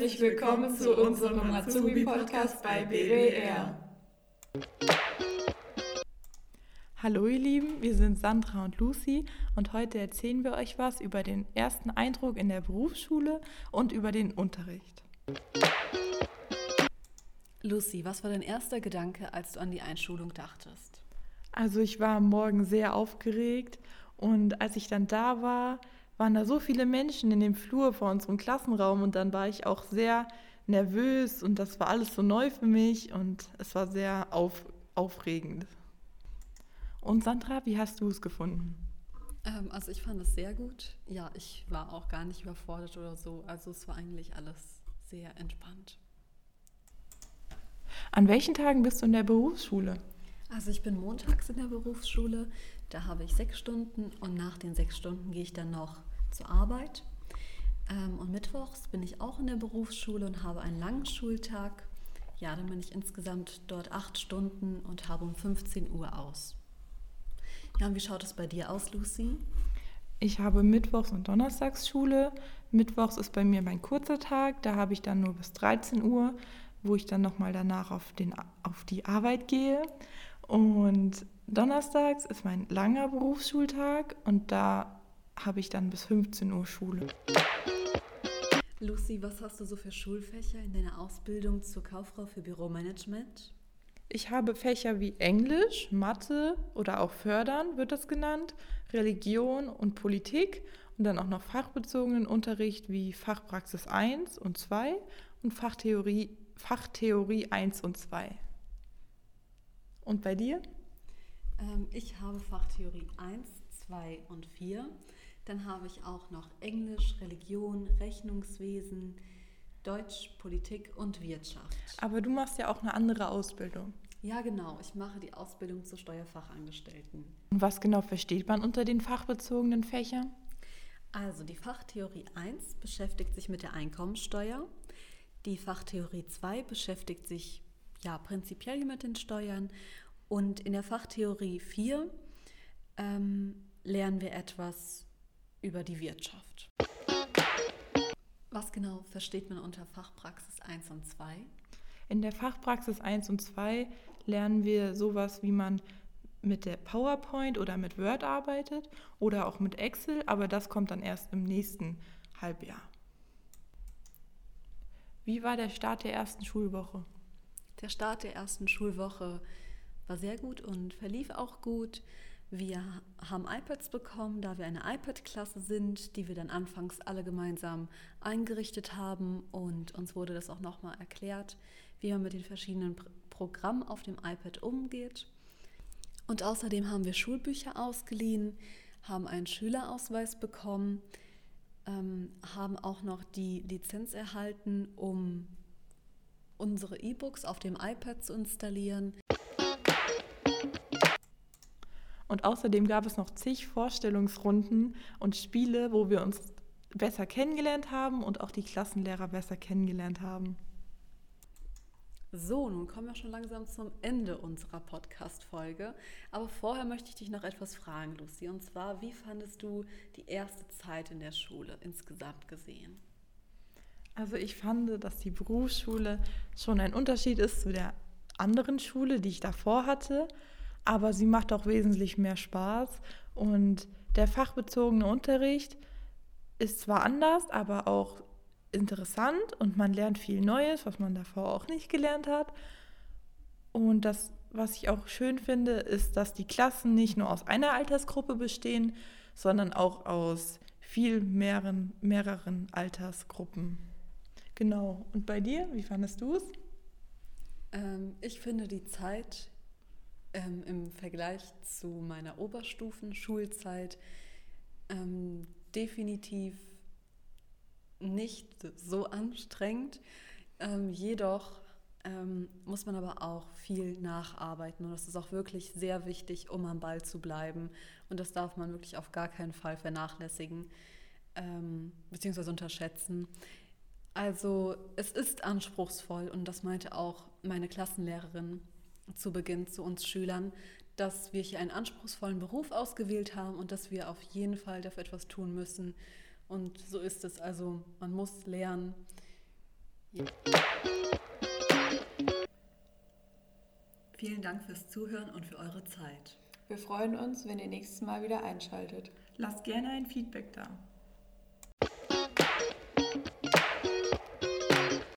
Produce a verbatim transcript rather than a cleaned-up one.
Herzlich willkommen zu unserem Azubi-Podcast bei B W R. Hallo ihr Lieben, wir sind Sandra und Lucy und heute erzählen wir euch was über den ersten Eindruck in der Berufsschule und über den Unterricht. Lucy, was war dein erster Gedanke, als du an die Einschulung dachtest? Also ich war am Morgen sehr aufgeregt und als ich dann da war, waren da so viele Menschen in dem Flur vor unserem Klassenraum und dann war ich auch sehr nervös und das war alles so neu für mich und es war sehr auf, aufregend. Und Sandra, wie hast du es gefunden? Ähm, also ich fand es sehr gut. Ja, ich war auch gar nicht überfordert oder so. Also es war eigentlich alles sehr entspannt. An welchen Tagen bist du in der Berufsschule? Also ich bin montags in der Berufsschule, da habe ich sechs Stunden und nach den sechs Stunden gehe ich dann noch zur Arbeit. Ähm, und mittwochs bin ich auch in der Berufsschule und habe einen langen Schultag. Ja, dann bin ich insgesamt dort acht Stunden und habe um fünfzehn Uhr aus. Ja, und wie schaut es bei dir aus, Lucy? Ich habe Mittwochs und Donnerstags Schule. Mittwochs ist bei mir mein kurzer Tag, da habe ich dann nur bis dreizehn Uhr, wo ich dann nochmal danach auf, den, auf die Arbeit gehe. Und donnerstags ist mein langer Berufsschultag und da habe ich dann bis fünfzehn Uhr Schule. Lucy, was hast du so für Schulfächer in deiner Ausbildung zur Kauffrau für Büromanagement? Ich habe Fächer wie Englisch, Mathe oder auch Fördern wird das genannt, Religion und Politik und dann auch noch fachbezogenen Unterricht wie Fachpraxis eins und zwei und Fachtheorie, Fachtheorie eins und zwei. Und bei dir? Ähm, ich habe Fachtheorie eins, zwei und vier. Dann habe ich auch noch Englisch, Religion, Rechnungswesen, Deutsch, Politik und Wirtschaft. Aber du machst ja auch eine andere Ausbildung. Ja, genau. Ich mache die Ausbildung zur Steuerfachangestellten. Und was genau versteht man unter den fachbezogenen Fächern? Also die Fachtheorie eins beschäftigt sich mit der Einkommensteuer. Die Fachtheorie zwei beschäftigt sich ja prinzipiell mit den Steuern. Und in der Fachtheorie vier ähm, lernen wir etwas über die Wirtschaft. Was genau versteht man unter Fachpraxis eins und zwei? In der Fachpraxis eins und zwei lernen wir sowas, wie man mit der PowerPoint oder mit Word arbeitet oder auch mit Excel, aber das kommt dann erst im nächsten Halbjahr. Wie war der Start der ersten Schulwoche? Der Start der ersten Schulwoche war sehr gut und verlief auch gut. Wir haben iPads bekommen, da wir eine iPad-Klasse sind, die wir dann anfangs alle gemeinsam eingerichtet haben und uns wurde das auch nochmal erklärt, wie man mit den verschiedenen Programmen auf dem iPad umgeht. Und außerdem haben wir Schulbücher ausgeliehen, haben einen Schülerausweis bekommen, ähm, haben auch noch die Lizenz erhalten, um unsere E-Books auf dem iPad zu installieren. Und außerdem gab es noch zig Vorstellungsrunden und Spiele, wo wir uns besser kennengelernt haben und auch die Klassenlehrer besser kennengelernt haben. So, nun kommen wir schon langsam zum Ende unserer Podcast-Folge. Aber vorher möchte ich dich noch etwas fragen, Lucy. Und zwar, wie fandest du die erste Zeit in der Schule insgesamt gesehen? Also ich fand, dass die Berufsschule schon ein Unterschied ist zu der anderen Schule, die ich davor hatte. Aber sie macht auch wesentlich mehr Spaß und der fachbezogene Unterricht ist zwar anders, aber auch interessant und man lernt viel Neues, was man davor auch nicht gelernt hat. Und das, was ich auch schön finde, ist, dass die Klassen nicht nur aus einer Altersgruppe bestehen, sondern auch aus viel mehreren, mehreren Altersgruppen. Genau. Und bei dir, wie fandest du es? Ähm, ich finde die Zeit ähm, im Vergleich zu meiner Oberstufenschulzeit ähm, definitiv nicht so anstrengend. Ähm, jedoch ähm, muss man aber auch viel nacharbeiten und das ist auch wirklich sehr wichtig, um am Ball zu bleiben und das darf man wirklich auf gar keinen Fall vernachlässigen ähm, bzw. unterschätzen. Also es ist anspruchsvoll und das meinte auch meine Klassenlehrerin zu Beginn zu uns Schülern, dass wir hier einen anspruchsvollen Beruf ausgewählt haben und dass wir auf jeden Fall dafür etwas tun müssen. Und so ist es. Also man muss lernen, Ja. Vielen Dank fürs Zuhören und für eure Zeit. Wir freuen uns, wenn ihr nächstes Mal wieder einschaltet. Lasst gerne ein Feedback da.